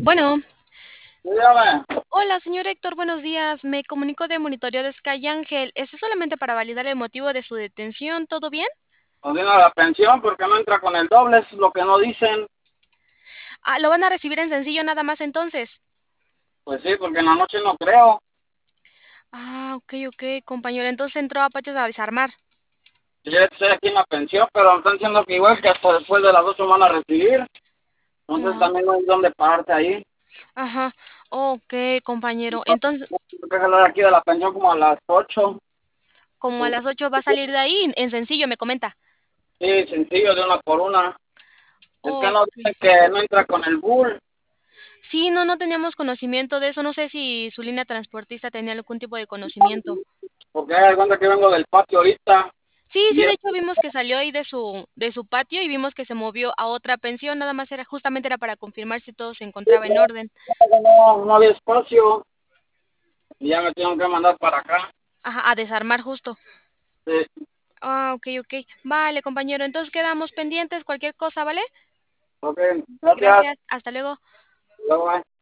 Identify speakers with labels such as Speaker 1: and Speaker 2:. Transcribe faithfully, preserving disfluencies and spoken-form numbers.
Speaker 1: Bueno,
Speaker 2: Dígame,
Speaker 1: hola, señor Héctor, buenos días. Me comunico de monitoreo de Sky Ángel. ¿Este es solamente para validar el motivo de su detención? ¿Todo bien?
Speaker 2: nos dieron la pensión porque no entra con el doble, es lo que no dicen.
Speaker 1: Ah, lo van a recibir en sencillo nada más entonces.
Speaker 2: Pues sí, porque en la noche no creo.
Speaker 1: Ah, ok, ok, compañero. Entonces entró Apaches a desarmar.
Speaker 2: Yo estoy aquí en la pensión, pero me están diciendo que igual que hasta después de las ocho van a recibir. Entonces
Speaker 1: Ah,
Speaker 2: también no hay dónde pararte ahí.
Speaker 1: ajá. Ok, compañero. Entonces,
Speaker 2: Tengo que salir aquí de la pensión como a las ocho.
Speaker 1: como a las ocho va a salir de ahí en sencillo, me comenta.
Speaker 2: Sí, sencillo, de una por una. Es que no
Speaker 1: Ok.
Speaker 2: dicen que no entra con el bull,
Speaker 1: Sí, no, no teníamos conocimiento de eso. No sé si su línea transportista tenía algún tipo de conocimiento.
Speaker 2: porque hay cuenta que vengo del patio ahorita.
Speaker 1: Sí, sí,
Speaker 2: Y
Speaker 1: de
Speaker 2: es-
Speaker 1: hecho vimos que salió ahí de su de su patio y vimos que se movió a otra pensión, nada más era justamente era para confirmar si todo se encontraba en orden.
Speaker 2: no, no había espacio y ya me tienen que mandar para acá.
Speaker 1: Ajá, a desarmar justo.
Speaker 2: Sí,
Speaker 1: Ah, ok, ok. Vale, compañero, entonces quedamos pendientes, cualquier cosa, ¿vale?
Speaker 2: ok, gracias.
Speaker 1: Gracias, hasta luego.
Speaker 2: Luego, bye.